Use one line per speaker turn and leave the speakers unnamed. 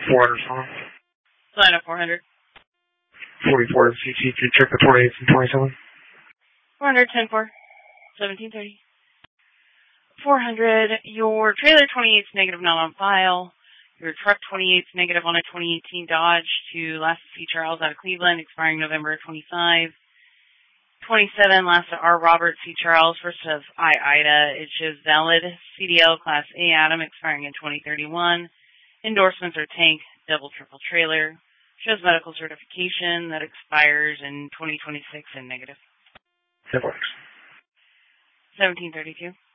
400 on.
Sign up 400.
44 CC to check the 28s and 27.
400, 10-4, 1730. 400, your trailer 28's negative, not on file. Your truck 28's negative on a 2018 Dodge to Last C. Charles out of Cleveland, expiring November 25. 27, last to R. Robert C. Charles, first of I. Ida. It shows valid CDL Class A Adam, expiring in 2031. Endorsements are tank, double, triple trailer. Shows medical certification that expires in 2026 and negative.
That works.
1732.